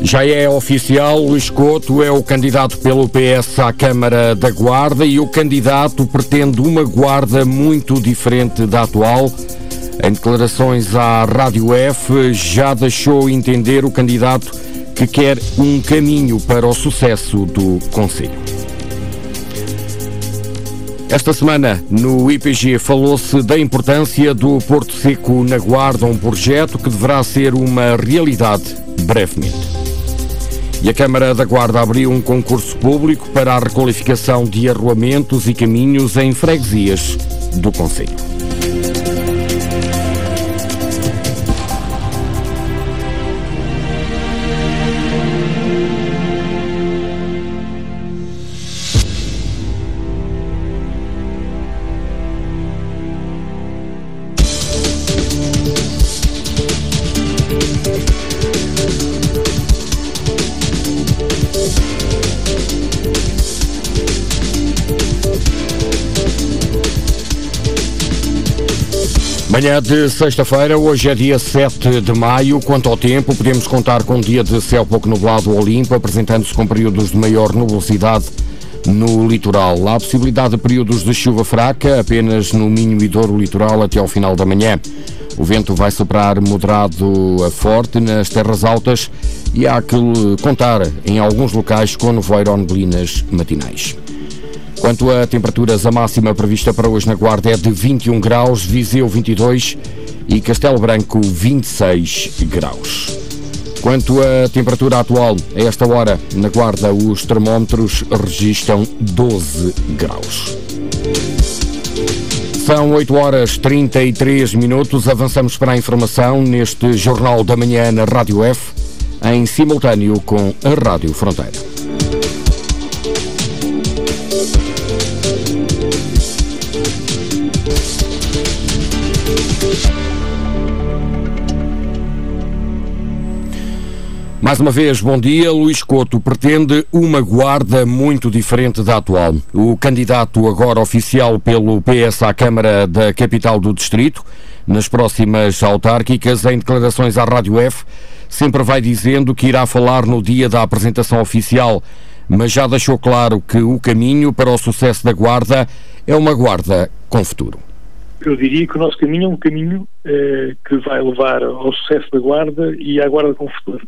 Já é oficial, Luís Couto é o candidato pelo PS à Câmara da Guarda e o candidato pretende uma Guarda muito diferente da atual. Em declarações à Rádio F, já deixou entender o candidato que quer um caminho para o sucesso do concelho. Esta semana, no IPG, falou-se da importância do Porto Seco na Guarda, um projeto que deverá ser uma realidade brevemente. E a Câmara da Guarda abriu um concurso público para a requalificação de arruamentos e caminhos em freguesias do concelho. Manhã de sexta-feira, hoje é dia 7 de maio. Quanto ao tempo, podemos contar com um dia de céu pouco nublado ou limpo, apresentando-se com períodos de maior nubosidade no litoral. Há possibilidade de períodos de chuva fraca, apenas no Minho e Douro litoral até ao final da manhã. O vento vai soprar moderado a forte nas terras altas e há que contar em alguns locais com nevoeiro ou neblinas matinais. Quanto a temperaturas, a máxima prevista para hoje na Guarda é de 21 graus, Viseu 22 e Castelo Branco 26 graus. Quanto à temperatura atual, a esta hora na Guarda os termómetros registram 12 graus. São 8 horas 33 minutos, avançamos para a informação neste Jornal da Manhã na Rádio F, em simultâneo com a Rádio Fronteira. Mais uma vez, bom dia. Luís Couto pretende uma Guarda muito diferente da atual. O candidato agora oficial pelo PS à Câmara da capital do distrito, nas próximas autárquicas, em declarações à Rádio F, sempre vai dizendo que irá falar no dia da apresentação oficial, mas já deixou claro que o caminho para o sucesso da Guarda é uma Guarda com futuro. Eu diria que o nosso caminho é um caminho que vai levar ao sucesso da Guarda e à Guarda com futuro.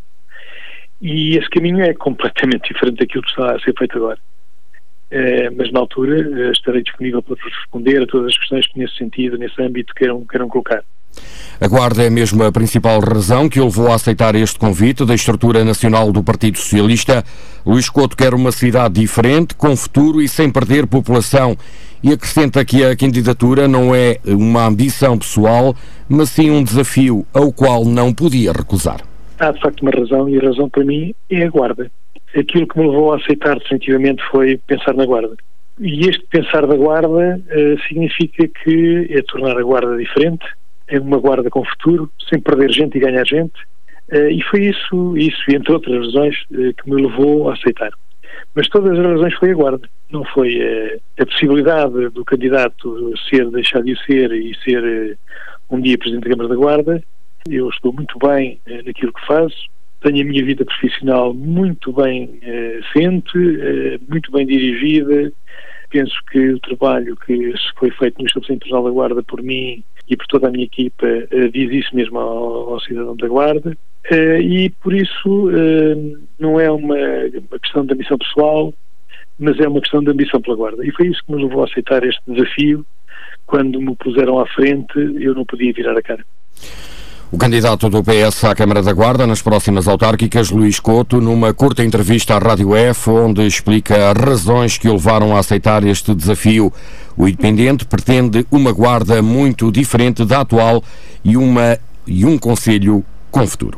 E esse caminho é completamente diferente daquilo que está a ser feito agora. Mas na altura estarei disponível para responder a todas as questões que nesse sentido, nesse âmbito, queiram colocar. A Guarda é mesmo a principal razão que o levou a aceitar este convite da estrutura nacional do Partido Socialista. Luís Couto quer uma cidade diferente, com futuro e sem perder população. E acrescenta que a candidatura não é uma ambição pessoal, mas sim um desafio ao qual não podia recusar. Há de facto uma razão, e a razão para mim é a Guarda. Aquilo que me levou a aceitar definitivamente foi pensar na Guarda. E este pensar da Guarda significa que é tornar a Guarda diferente, é uma Guarda com futuro, sem perder gente e ganhar gente, e foi isso e entre outras razões que me levou a aceitar. Mas todas as razões foi a Guarda. Não foi a possibilidade do candidato deixar de ser e ser um dia Presidente da Câmara da Guarda. Eu estou muito bem naquilo que faço, tenho a minha vida profissional muito bem assente, muito bem dirigida. Penso que o trabalho que foi feito no Estabelecimento Regional da Guarda por mim e por toda a minha equipa diz isso mesmo ao cidadão da Guarda, e por isso não é uma questão de ambição pessoal, mas é uma questão de ambição pela Guarda. E foi isso que me levou a aceitar este desafio. Quando me puseram à frente, eu não podia virar a cara. O candidato do PS à Câmara da Guarda nas próximas autárquicas, Luís Couto, numa curta entrevista à Rádio F, onde explica as razões que o levaram a aceitar este desafio. O independente pretende uma Guarda muito diferente da atual e um concelho com futuro.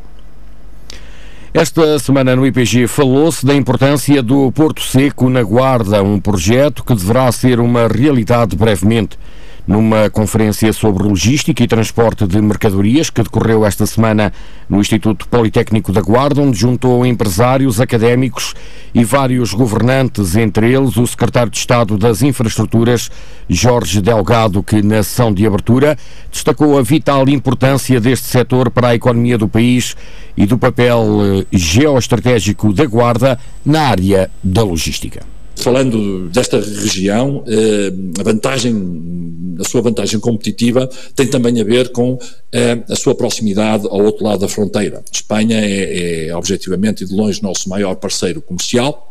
Esta semana no IPG falou-se da importância do Porto Seco na Guarda, um projeto que deverá ser uma realidade brevemente. numa conferência sobre logística e transporte de mercadorias que decorreu esta semana no Instituto Politécnico da Guarda, onde juntou empresários, académicos e vários governantes, entre eles o secretário de Estado das Infraestruturas, Jorge Delgado, que na sessão de abertura destacou a vital importância deste setor para a economia do país e do papel geoestratégico da Guarda na área da logística. Falando desta região, a sua vantagem competitiva tem também a ver com a sua proximidade ao outro lado da fronteira. Espanha é objetivamente e de longe nosso maior parceiro comercial.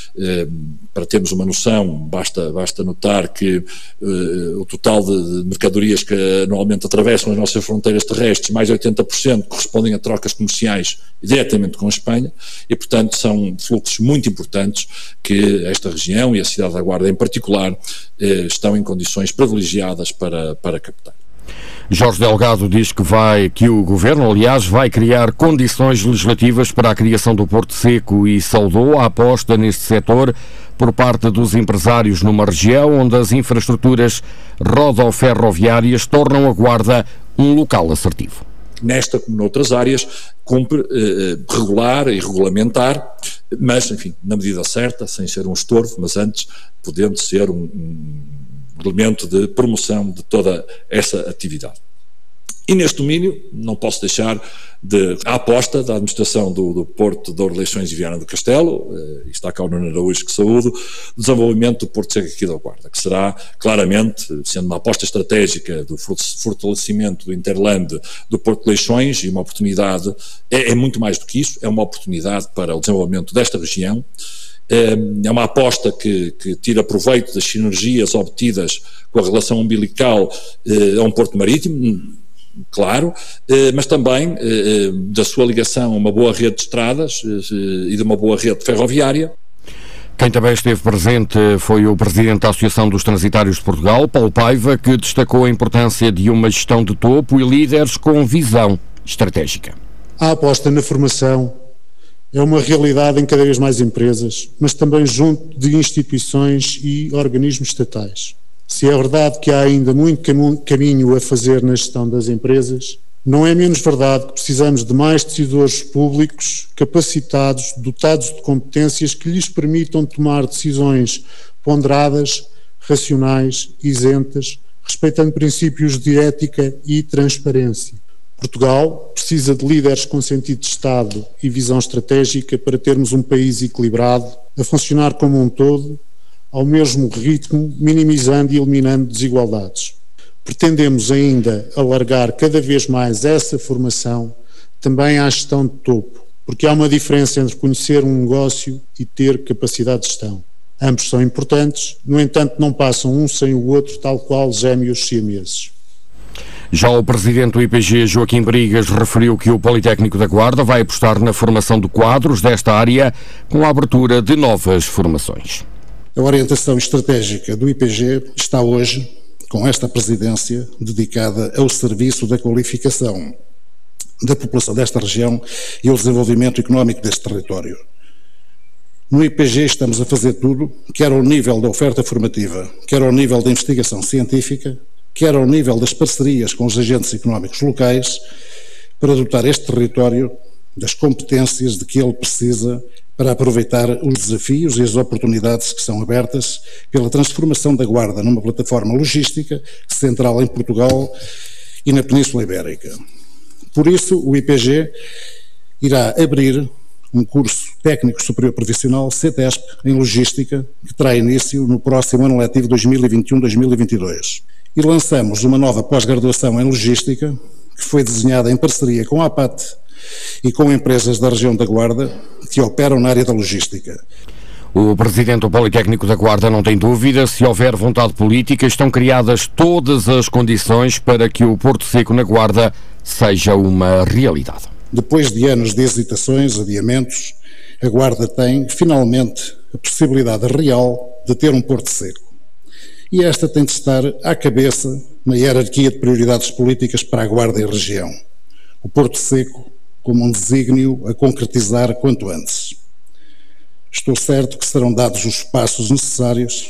Para termos uma noção, basta notar que o total de mercadorias que anualmente atravessam as nossas fronteiras terrestres, mais de 80% correspondem a trocas comerciais diretamente com a Espanha e, portanto, são fluxos muito importantes que esta região e a cidade da Guarda em particular estão em condições privilegiadas para captar. Jorge Delgado diz que o Governo, aliás, vai criar condições legislativas para a criação do Porto Seco e saudou a aposta neste setor por parte dos empresários numa região onde as infraestruturas rodoferroviárias tornam a Guarda um local assertivo. Nesta como noutras áreas, cumpre regular e regulamentar, mas, enfim, na medida certa, sem ser um estorvo, mas antes podendo ser um elemento de promoção de toda essa atividade. E neste domínio, não posso deixar a aposta da administração do Porto de Orleixões e Viana do Castelo, e está cá o Nuno Araújo que saúdo, do desenvolvimento do Porto Seco aqui da Guarda, que será claramente, sendo uma aposta estratégica do fortalecimento do Interland do Porto de Leixões e uma oportunidade, é muito mais do que isso, é uma oportunidade para o desenvolvimento desta região. É uma aposta que tira proveito das sinergias obtidas com a relação umbilical a um porto marítimo, claro, mas também da sua ligação a uma boa rede de estradas e de uma boa rede ferroviária. Quem também esteve presente foi o presidente da Associação dos Transitários de Portugal, Paulo Paiva, que destacou a importância de uma gestão de topo e líderes com visão estratégica. A aposta na formação é uma realidade em cada vez mais empresas, mas também junto de instituições e organismos estatais. Se é verdade que há ainda muito caminho a fazer na gestão das empresas, não é menos verdade que precisamos de mais decisores públicos capacitados, dotados de competências que lhes permitam tomar decisões ponderadas, racionais, isentas, respeitando princípios de ética e transparência. Portugal precisa de líderes com sentido de Estado e visão estratégica para termos um país equilibrado, a funcionar como um todo, ao mesmo ritmo, minimizando e eliminando desigualdades. Pretendemos ainda alargar cada vez mais essa formação também à gestão de topo, porque há uma diferença entre conhecer um negócio e ter capacidade de gestão. Ambos são importantes, no entanto não passam um sem o outro, tal qual gêmeos siameses. Já o presidente do IPG, Joaquim Brigas, referiu que o Politécnico da Guarda vai apostar na formação de quadros desta área com a abertura de novas formações. A orientação estratégica do IPG está hoje, com esta presidência, dedicada ao serviço da qualificação da população desta região e ao desenvolvimento económico deste território. No IPG estamos a fazer tudo, quer ao nível da oferta formativa, quer ao nível da investigação científica, quer ao nível das parcerias com os agentes económicos locais, para dotar este território das competências de que ele precisa para aproveitar os desafios e as oportunidades que são abertas pela transformação da Guarda numa plataforma logística central em Portugal e na Península Ibérica. Por isso, o IPG irá abrir um curso técnico superior profissional, CTESP, em logística, que terá início no próximo ano letivo 2021-2022. E lançamos uma nova pós-graduação em logística, que foi desenhada em parceria com a APAT e com empresas da região da Guarda que operam na área da logística. O presidente do Politécnico da Guarda não tem dúvida, se houver vontade política, estão criadas todas as condições para que o Porto Seco na Guarda seja uma realidade. Depois de anos de hesitações, adiamentos, a Guarda tem, finalmente, a possibilidade real de ter um Porto Seco. E esta tem de estar à cabeça na hierarquia de prioridades políticas para a Guarda e a região. O Porto Seco como um desígnio a concretizar quanto antes. Estou certo que serão dados os passos necessários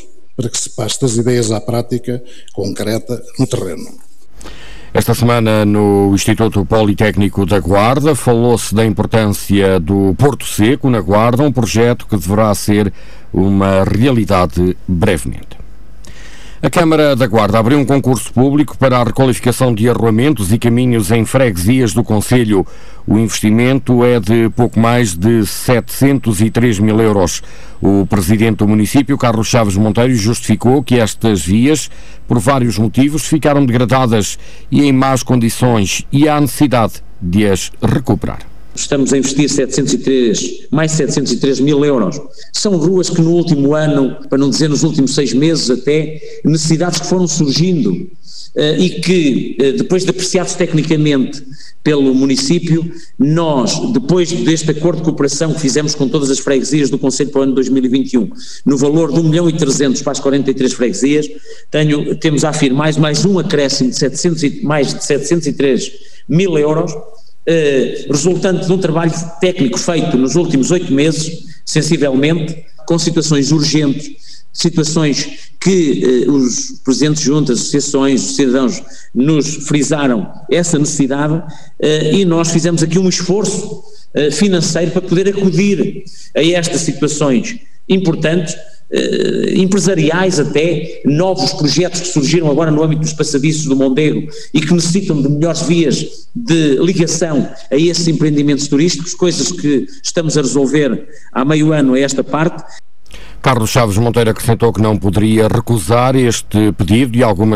para que se passe das ideias à prática concreta no terreno. Esta semana, no Instituto Politécnico da Guarda, falou-se da importância do Porto Seco na Guarda, um projeto que deverá ser uma realidade brevemente. A Câmara da Guarda abriu um concurso público para a requalificação de arruamentos e caminhos em freguesias do concelho. O investimento é de pouco mais de 703 mil euros. O presidente do município, Carlos Chaves Monteiro, justificou que estas vias, por vários motivos, ficaram degradadas e em más condições e há necessidade de as recuperar. Estamos a investir mais 703 mil euros. São ruas que no último ano, para não dizer nos últimos 6 meses até, necessidades que foram surgindo e que, depois de apreciados tecnicamente pelo município, nós, depois deste acordo de cooperação que fizemos com todas as freguesias do concelho para o ano 2021, no valor de 1.300.000 para as 43 freguesias, temos a afirmar mais um acréscimo de mais de 703 mil euros, resultante de um trabalho técnico feito nos últimos 8 meses, sensivelmente, com situações urgentes, situações que os presidentes de juntas, associações, os cidadãos nos frisaram essa necessidade e nós fizemos aqui um esforço financeiro para poder acudir a estas situações importantes, empresariais até, novos projetos que surgiram agora no âmbito dos passadiços do Mondego e que necessitam de melhores vias de ligação a esses empreendimentos turísticos, coisas que estamos a resolver há meio ano a esta parte. Carlos Chaves Monteiro acrescentou que não poderia recusar este pedido de algumas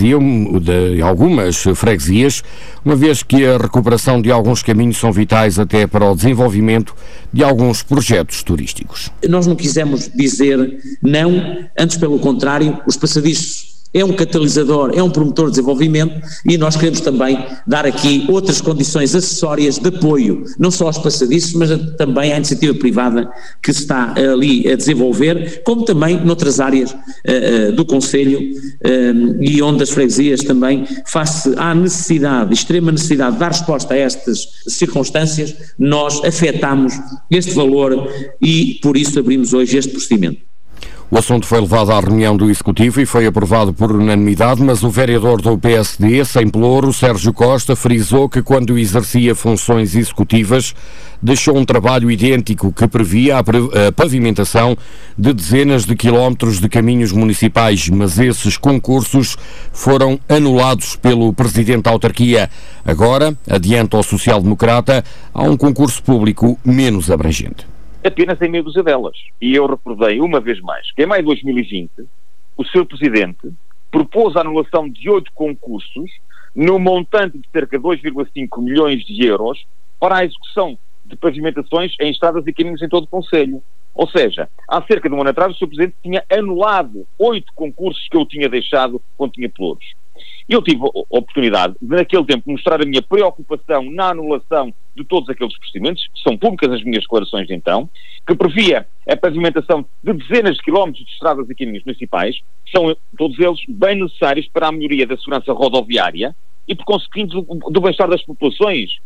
freguesias, uma vez que a recuperação de alguns caminhos são vitais até para o desenvolvimento de alguns projetos turísticos. Nós não quisemos dizer não, antes pelo contrário, os passadiços é um catalisador, é um promotor de desenvolvimento e nós queremos também dar aqui outras condições acessórias de apoio, não só aos passadiços, mas também à iniciativa privada que se está ali a desenvolver, como também noutras áreas do concelho e onde as freguesias também, face à necessidade, extrema necessidade de dar resposta a estas circunstâncias, nós afetamos este valor e por isso abrimos hoje este procedimento. O assunto foi levado à reunião do Executivo e foi aprovado por unanimidade, mas o vereador do PSD, sem pelouro, Sérgio Costa, frisou que quando exercia funções executivas deixou um trabalho idêntico que previa a pavimentação de dezenas de quilómetros de caminhos municipais, mas esses concursos foram anulados pelo Presidente da Autarquia. Agora, adianta o social-democrata, há um concurso público menos abrangente. Apenas em meia dúzia delas. E eu recordei uma vez mais que em maio de 2020 o Sr. Presidente propôs a anulação de 8 concursos no montante de cerca de 2,5 milhões de euros para a execução de pavimentações em estradas e caminhos em todo o concelho. Ou seja, há cerca de um ano atrás o Sr. Presidente tinha anulado 8 concursos que eu tinha deixado quando tinha pelouros. Eu tive a oportunidade de, naquele tempo, mostrar a minha preocupação na anulação de todos aqueles procedimentos, que são públicas as minhas declarações de então, que previa a pavimentação de dezenas de quilómetros de estradas e caminhos municipais, são todos eles bem necessários para a melhoria da segurança rodoviária e, por conseguinte, do bem-estar das populações.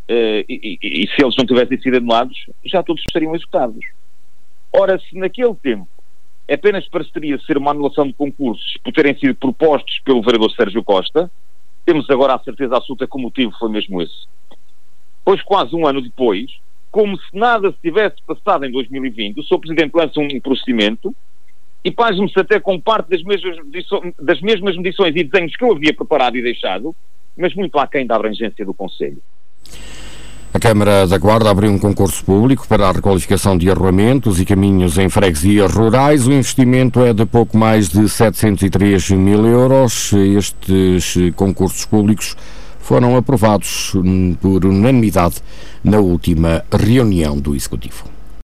E se eles não tivessem sido anulados, já todos estariam executados. Ora, se naquele tempo apenas pareceria ser uma anulação de concursos por terem sido propostos pelo vereador Sérgio Costa, temos agora a certeza absoluta que o motivo foi mesmo esse. Pois quase um ano depois, como se nada se tivesse passado em 2020, o Sr. Presidente lança um procedimento e pasme-se até com parte das mesmas medições e desenhos que eu havia preparado e deixado, mas muito aquém da abrangência do Conselho. A Câmara da Guarda abriu um concurso público para a requalificação de arruamentos e caminhos em freguesias rurais. O investimento é de pouco mais de 703 mil euros. Estes concursos públicos foram aprovados por unanimidade na última reunião do Executivo.